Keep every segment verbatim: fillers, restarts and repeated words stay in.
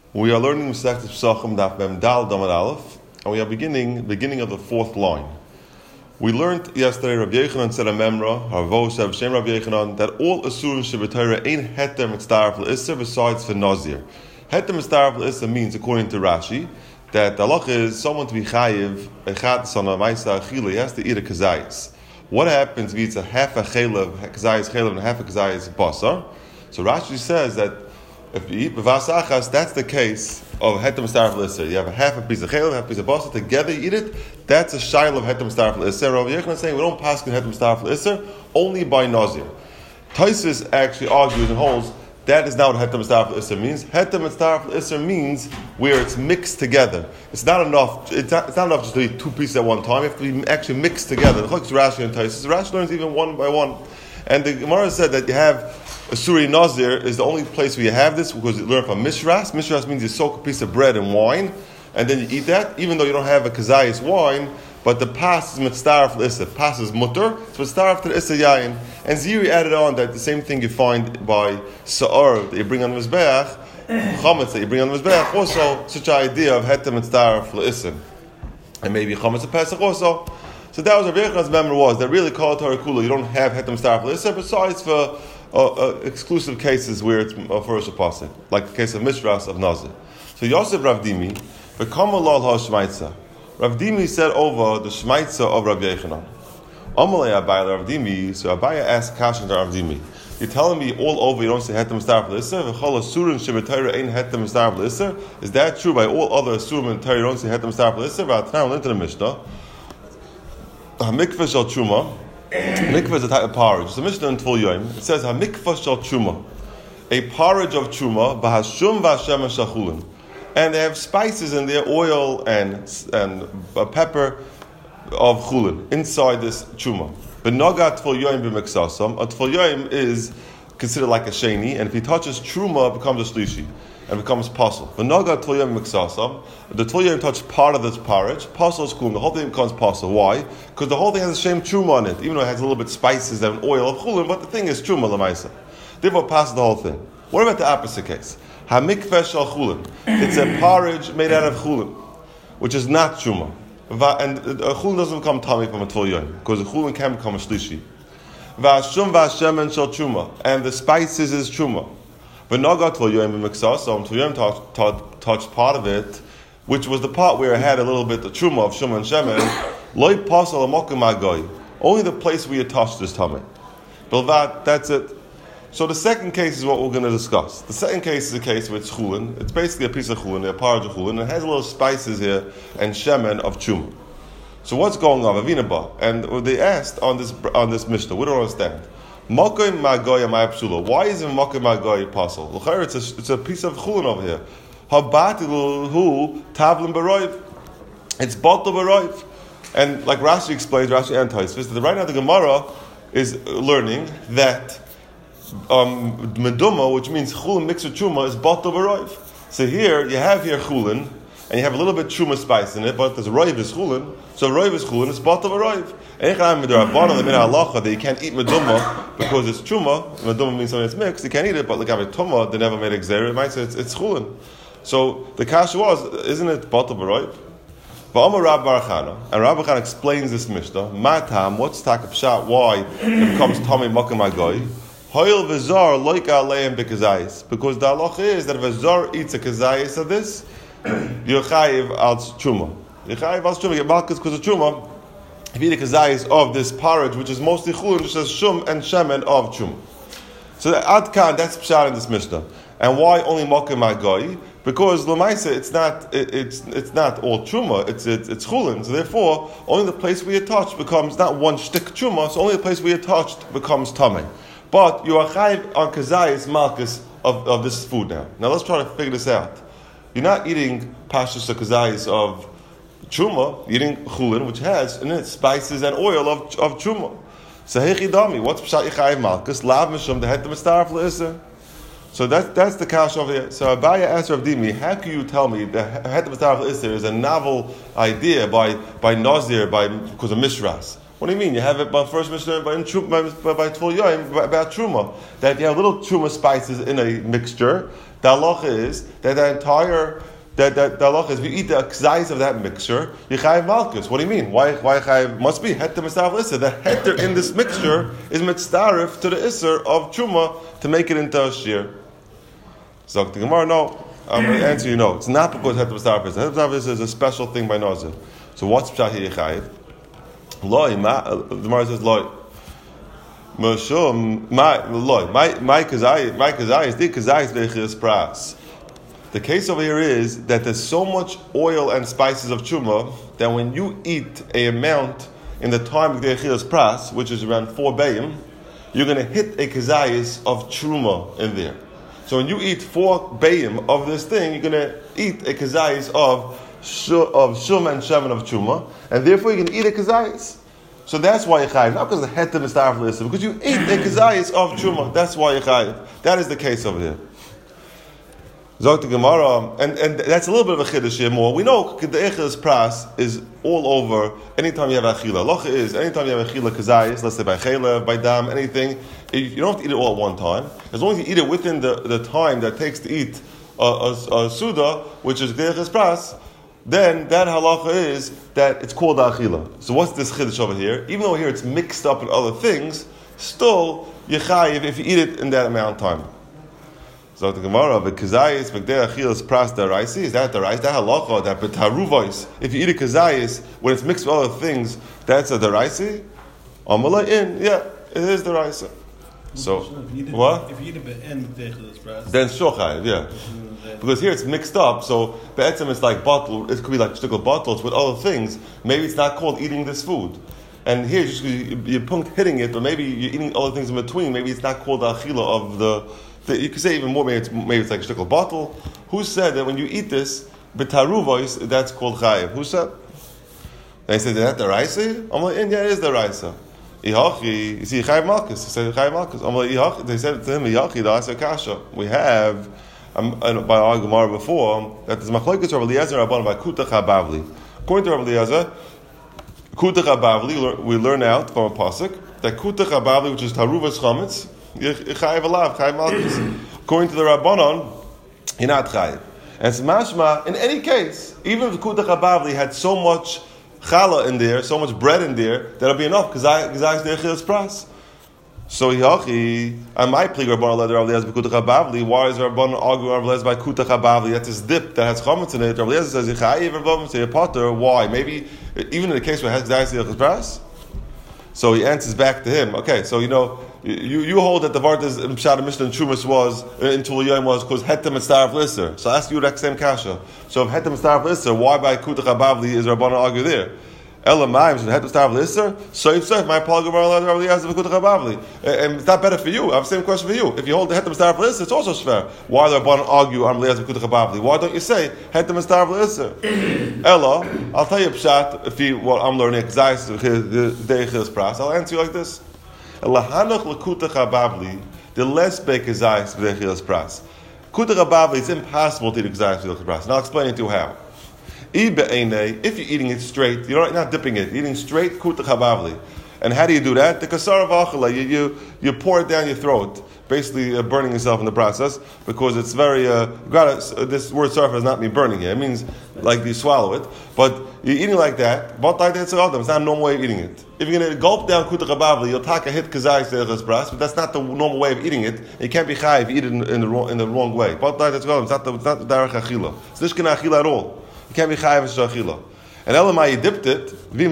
We are learning Masechet Pesachim Daf Mem Dal Damad Aleph, and we are beginning beginning of the fourth line. We learned yesterday, Rabbi Yechanan said a memra, Harvo said Shem Rabbi Yechanan, that all asurim shebetayra ain't heter mitzdarf l'isser besides for nazir. Heter mitzdarf l'isser means, according to Rashi, that the halach is someone to be chayiv echat son of ma'isa achila, he has to eat a kazayis. What happens if he eats a half a chaylev, kazayis chaylev, and half a kazayis basar? So Rashi says that if you eat b'vas achas, that's the case of heter mitzdarf l'isser. You have a half a piece of chaylev, half a piece of basar, together you eat it. That's a shayla of heter mitzdarf l'isser. Rabbi Yechanan is saying we don't pass heter mitzdarf l'isser only by nazir. Taisus actually argues and holds that is not what heter mitzdarf l'isser means. Heter mitzdarf l'isser means where it's mixed together. It's not enough. It's not, it's not enough just to eat two pieces at one time. You have to be actually mixed together. The Chokes Rashi and Taisus. Rashi learns even one by one. And the Gemara said that you have a suri nazir is the only place where you have this because you learn from mishras. Mishras means you soak a piece of bread and wine, and then you eat that, even though you don't have a kazayis wine, but the pas is mitzdarf l'issa. Pas is mutter, it's mitzdarf to the issa yayin. And Ziri added on that the same thing you find by sa'ar that you bring on the mizbeach, chametz that you bring on the mizbeach, also such an idea of heter mitzdarf l'issa. And maybe chametz a pesach also. So that was Rabbi Yechanan's memory was that really called Torah Kula, you don't have heter mitzdarf l'issa, besides for uh, uh, exclusive cases where it's uh, for a pasuk, like the case of mishras of nazir. So Yosef Rav Dimi, v'kamalal ha-shmaitza. Rav Dimi said over the shmaitza of Rav Yechanan. Amalei Abayla Rav Dimi, so Abaya asked Kashan to Rav Dimi, you're telling me all over you don't say heter mitzdarf l'isser? V'chol asurin shebetayra ain't heter mitzdarf l'isser? Is that true by all other asurim in Torah you don't say heter mitzdarf l'isser? V'atnan into the Mishnah. Ha-mikvah shel truma. Mikvah is a type of porridge. The Mishnah in Tvul Yom, it says ha-mikvah shel truma. A porridge of truma, b'hashum v'hashem shachulin. And they have spices in there, oil and and uh, pepper of chulin inside this truma. But nagat Tvul Yom b'miksasam. A Tvul Yom is considered like a sheni, and if he touches truma, it becomes a shlishi and becomes pasul. But nagat Tvul Yom b'miksasam. The Tvul Yom touched part of this porridge. Pasul is chulin. The whole thing becomes pasul. Why? Because the whole thing has the same truma on it, even though it has a little bit spices and oil of chulin. But the thing is truma l'maisa. Therefore, pasul the whole thing. What about the opposite case? Ha-mikveh shel chulin. It's a porridge made out of chulin, which is not truma. And a chulin doesn't become tummy from a Tvul Yom, because a chulin can become a shlishi. V'ashum v'ashemen shel truma. And the spices is truma. V'nagat Tvul Yom b'miksas, so Tvul Yom touched, touched, touched part of it, which was the part where it had a little bit of truma of shum and shemen. Loi pasal amokim agoy. Only the place where you touched is tummy. Bilvat, that's it. So the second case is what we're going to discuss. The second case is a case where it's chulin. It's basically a piece of chulin, a porridge of chulin, and it has a little spices here and shemen of chum. So what's going on? Avinaba. And they asked on this on this Mishnah, we don't understand. Makoy magoy amay. Why is it makoy magoy pasul? It's a it's a piece of chulin over here. Habatilu hu tavlim baroiv. It's bottle baroiv. And like Rashi explains, Rashi and Tosfos, that right now the Gemara is learning that Um, meduma, which means chulin mixed with truma, is batal b'roiv. So here you have here chulin, and you have a little bit truma spice in it, but there's roiv is chulin, so roiv is chulin, it's batal b'roiv. Echad midrabanan the min halacha that you can't eat meduma because it's truma. Meduma means something that's mixed. You can't eat it, but like having tuma, they never made exer. It might say it's, it's chulin. So the kasha was, isn't it batal b'roiv? V'amar Rab Bar Chana, and Rab Bar Chana explains this Mishnah. Matam, what's takap shot? Why it becomes tummy makom agoy? Hoil v'zar loika aleim b'kazayis. Because the halacha is that if a zar eats a kazayis of this, you're chayiv al truma. You're chayiv al truma. You get malchus because of truma. If you eat a kazayis of this porridge, which is mostly chulin, which says shum and shemen of truma. So that ad kan, that's pshat in this Mishnah. And why only makom agoy? Because l'maisa, it's not it, it's it's not all truma. It's it's, it's chulin. So therefore, only the place where you touch becomes not one shtik truma. So only the place where you touched becomes tamei. But you are chayiv on kazayis malchus of, of this food now. Now let's try to figure this out. You're not eating pashtus or kazayis of truma. You're eating chulin, which has in it spices and oil of of truma. So hechi dami. What's pshat chayiv malchus? Lav mishum the heter mitzdarf l'isser. So that's that's the kash over here. So Abaya asked Rav Dimi, how can you tell me the heter mitzdarf l'isser is a novel idea by by Nazir by because of mishras? What do you mean? You have it by first Mishnah by, by, by Tvul Yoim about Truma. That if you have little Truma spices in a mixture, the halacha is that the entire, that, that the halacha is if you eat the kzayis of that mixture, you chayiv malchus. What do you mean? Why Why chayiv? Must be heter mitzvah isser. The heter in this mixture is mitzdarif to the isser of Truma to make it into a shir. So the Gemara, no. I'm going to answer you no. It's not because heter mitzvah isser. Heter mitzvah isser is a special thing by Nazir. So what's pshat here chayiv? Loi, the Gemara says loi. Mashum, my loi, my my kazai, my kazai is the kazai is veichis pras. The case over here is that there's so much oil and spices of truma that when you eat a amount in the time of the veichis pras, which is around four bayim, you're going to hit a kazayis of truma in there. So when you eat four bayim of this thing, you're going to eat a kazayis of of shum and shemen of truma, and therefore you can eat a kazayis. So that's why you're chayiv, not because the heter is starved list, because you ate a kazayis of truma. That's why you're chayiv. That is the case over here. Zok the Gemara, and and that's a little bit of a chiddush here. More we know the echil's pras is all over. Anytime you have achila, locha is anytime you have achila kazayis, let's say by chayla, by dam, anything, you don't have to eat it all at one time. As long as you eat it within the, the time that it takes to eat a, a, a suda, which is the echil's pras, then that halacha is that it's called achila. So what's this chiddush over here? Even though here it's mixed up with other things, still yechayiv if you eat it in that amount of time. So the Gemara, the kazayis, v'gdei achilas pras daraisi, is that the rice? That halacha, that b'taruvois, if you eat a kazayis when it's mixed with other things, that's a daraisi? Amalai in, yeah, it is the rice. So if what? If you eat it be'en v'gdei pras, then shochayiv, yeah. Because here it's mixed up, so be'etzem it's like bottle. It could be like shtickle bottles with other things. Maybe it's not called eating this food. And here just you're punkt hitting it, or maybe you're eating other things in between. Maybe it's not called the achila of the. the you could say even more. Maybe it's maybe it's like a shtickle bottle. Who said that when you eat this b'taruvois that's called chayiv? Who said? They said that the raisa. I'm like, yeah, it is the raisa. Ihachi, you see chayiv malchus. He said chayiv malchus. I'm like, ihachi. They said to him, ihachi da asa kasha. We have. Um, by our Gemara before, that there's machlokes Rav Eliezer Rabban by Kutach HaBavli. According to Rav Eliezer, Kutach HaBavli, we learn out from a pasuk that Kutach HaBavli, which is Taruvas Chametz, Chayiv Alav, Chayiv Malchus. According to the Rabbanon, you're not Chayiv. And it's mashma, in any case, even if Kutach HaBavli had so much challah in there, so much bread in there, that'll be enough, because I is the Echil's pras. So Yachi, I might play Rabban Eliezer Rav Eliezer by Kutach HaBavli. Why is Rabban arguing Rav Eliezer by Kutach HaBavli? That's this dip that has chametz in it. Rav Eliezer says Yechayiv Rav say a potter. Why? Maybe even in the case where it has G'dayis Yechus Pras. So he answers back to him. Okay, so you know you, you hold that the Vartas in Pshat Mishnah and Trumas was in Tul Yom was because Hetem and Starf Lisser. So I ask you that same kasha. So if Hetem and Starf Lisser, why by Kutach HaBavli is Rabban argue there? Elamayim should have to start with Isser. So if so, my Paul Gemara Rav Eliezer Kutach HaBavli, and it's not better for you. I have the same question for you. If you hold the hetem start with Isser, it's also shver. Why do the Rabbanan argue on Eliezer Kutach HaBavli? Why don't you say hetem start with Isser? Ella, I'll tell you pshat if you what I'm learning because the deichis pras. I'll answer you like this: Elahanach lekutach HaBavli, the less bake is zayis deichis pras. Kutach HaBavli, it's impossible to eat zayis deichis pras, and I'll explain it to you how. If you're eating it straight, you're not dipping it, you're eating straight kutach habavli. And how do you do that? The kasar of achala, you, you you pour it down your throat, basically uh, burning yourself in the process, because it's very, uh, got uh, this word sarfa does not mean burning it, it means like you swallow it, but you're eating like that, but like that's it's not a normal way of eating it. If you're going to gulp down kutach habavli, you'll take a hit kazayis derechas bras, but that's not the normal way of eating it. You can't be chai if you eat it in, in, the, wrong, in the wrong way. But like that's it's not the, it's not the derech achila. It's not nishkin achila at all. You can't be chayav and shachila. And elamai, you dipped it.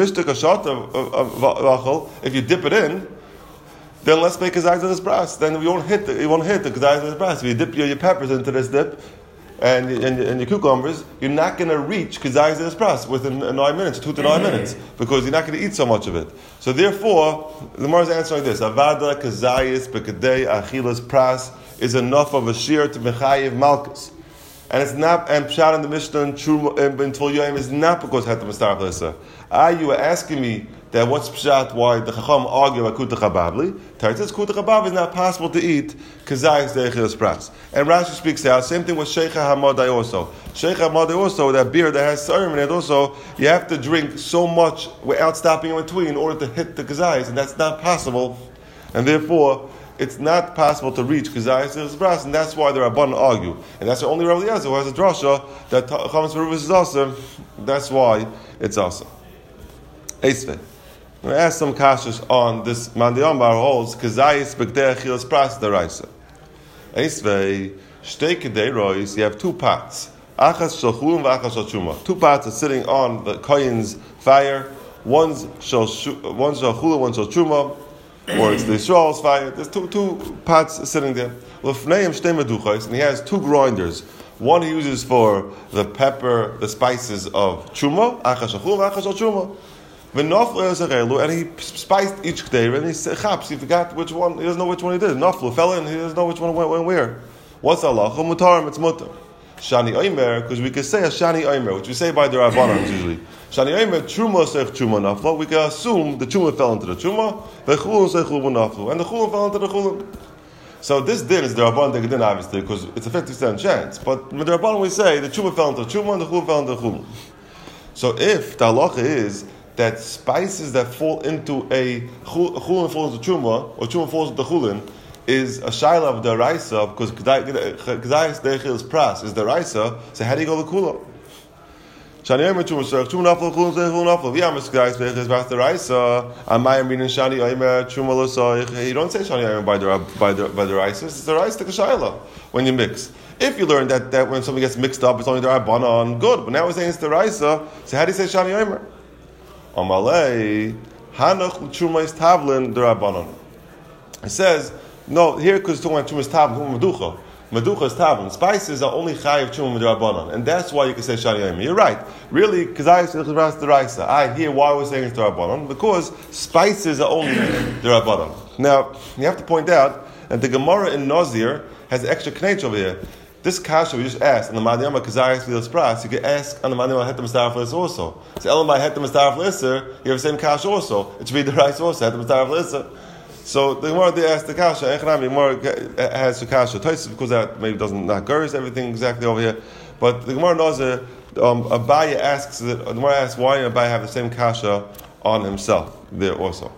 If you dip it in, then let's make a zayz of this brass. Then we won't hit the, you won't hit the zayz of this brass. If you dip your, your peppers into this dip and and, and your cucumbers, you're not going to reach kazayz of this brass within nine minutes, two to nine minutes, because you're not going to eat so much of it. So therefore, the Gemara is answering this: Avada kazayis bekadei achilas pras is enough of a shear to mechayiv malchus. And it's not, and Pshat in the Mishnah and Tvul Yom is not because Hetem Starf Lissa. Ah, you were asking me that what's pshat why the Chacham argue about Kuta Chababli. Teretz says Kuta Chabab is not possible to eat kazayis de'echilas pras. And Rashi speaks out, same thing with Sheikha Hamadai also. Sheikha Hamadai also, that beer that has sarim in it also, you have to drink so much without stopping in between in order to hit the kazayis, and that's not possible. And therefore, it's not possible to reach kazayis de'echilas pras, and that's why the Rabbanan argue. And that's the only Rabbi Eliezer who has a drasha that Chametz Meruvas is awesome. That's why it's awesome. Eisvei. I'm going to ask some kashas on this. Mandion Bar holds kazayis b'kdei achilas pras deraisa. Eisvei shtei kedei rois. You have two pots, achas shel chulin v'achas shel truma. Two pots are sitting on the kohen's fire. One's shel one's shel chulin, one's shel truma, or it's the Yisrael's fire. There's two two pots sitting there. L'fneiim shtei meduchos, and he has two grinders. One he uses for the pepper, the spices of truma, achas shel chulin, achas shel truma. And he spiced each k'deir, and he said, chaps, he forgot which one, he doesn't know which one he did. Naflu fell in, he doesn't know which one went, went where. What's Allah? Mutarim, it's mutar. Shani Oimer, because we could say a Shani Oimer, which we say by the Rabbanan usually. Shani Oimer, Truma sech Truma naflu, we can assume the Truma fell into the Truma, the Chulun sech Chulun naflu, and the Chulun fell into the Chulun. So this din is the Rabbanan Degedin, obviously, because it's a fifty percent chance. But with the Rabbanan we say, the Truma fell into the Truma, and the Chulun fell into the Chulun. So if the halacha is that spices that fall into a chulin falls into truma, or truma falls into chulin, is a shaila of the raisa, because k'dayis de'echilas pras is the raisa. So how do you go to kula? Shani omer truma serach truma naflo chulin serach chulin naflo. V'yamas k'dayis de'echilas pras the raisa. Amayim meaning shani omer truma lo soich. You don't say shani omer by the by the by the raisa. It's the raisa the shaila when you mix. If you learn that, that when something gets mixed up, it's only the rabbanon, good. But now we're saying it's the raisa. So how do you say shani omer? Amalei Hanach Trumais Tavlin Derabanan. It says no here because it's talking about Trumais Tavlin, Meducha. Meducha is Tavlin. Spices are only Chayiv Trumah Derabanan, and that's why you can say Shani Yom. You're right. Really, because I say Deraisa. I hear why we're saying it's Derabanan, because spices are only Derabanan. Now you have to point out that the Gemara in Nazir has extra knetch over here. This kasha we just asked on the Madiyama Kazayas Vilas Pras, you can ask on the Madiyama Hetem Staraf Lisser also. So Elamai Hetem Staraf Lisser, you have the same kasha also. It should be the rice also, Hetem Staraf Lisser. So the Gemara they asked the kasha, Echanami, the Gemara has the kasha. Tosis, because that maybe doesn't not gurs everything exactly over here. But the Gemara knows that um, Abaya asks, that, the Gemara asks why Abaya have the same kasha on himself there also.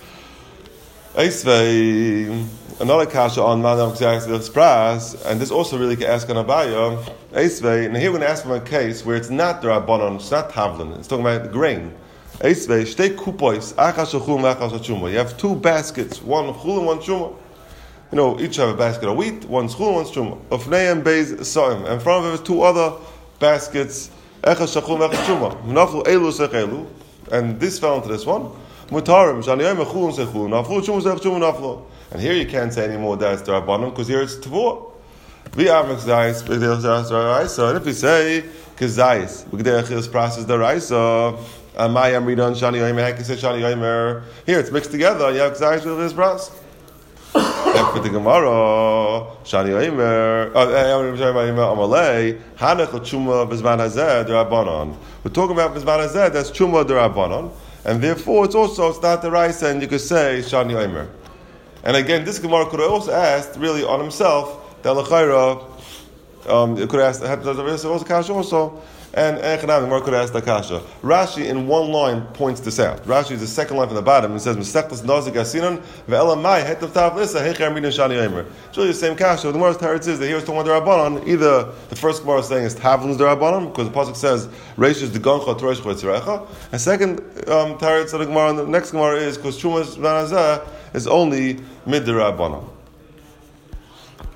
Eisvei, another kasha on Madam Kazayas Pras, and this also really can ask on Abaya. Eisvei, and here we're going to ask from a case where it's not the Rabbanon, it's not Tavlin, it's talking about the grain. Eisvei, shtei kupois, achas shachum, achas shachuma. You have two baskets, one chul and one truma. You know, each have a basket of wheat, one's chul and one's truma. Ofnei and beis soim, and in front of it is two other baskets, achas shachum, achas truma. Naflu elu sech elu, and this fell into this one. Mutarim, shani yom chul and sech chul, naflu truma sech truma naflu. And here you can't say anymore that it's the Rabbanon, because here it's Tavor. And if we say Kazayis, B'gdei Achilas Pras is the Raisa, Amayam Ridan Shani Yomer, Heki say Shani Yomer. Here it's mixed together, you have Kazayis with Achilas Pras. And for the Gemara, Shani Yomer, Amalei, Hanach Chuma B'zman Hazeh, the Rabbanon. We're talking about B'zman Hazeh, that's Chuma the Rabbanon, and therefore it's also, it's not the Raisa, and you could say Shani Yomer. And again, this Gemara could have also asked, really, on himself, that L'chaira, um, it could have asked, also Kasha also, and Echanam, the Gemara could have asked the Kasha. Rashi, in one line, points this out. Rashi is the second line from the bottom, and says, Mesechtas Nazik Asinan, Ve'elamai, Hetav Tav Lissa, Hecher Midin Shani Yomer. It's really the same Kasha. The Gemara's teretz is that here it's talking about the Rabbanon. Either the first Gemara is saying it's Tavlin's the Rabbanon, because the Pasuk says, Reish is the Goncha, Toresh Chetzirecha. And second um, teretz of the Gemara, and the next Gemara is, because Chumas Banazah is only mid the Rabbanon.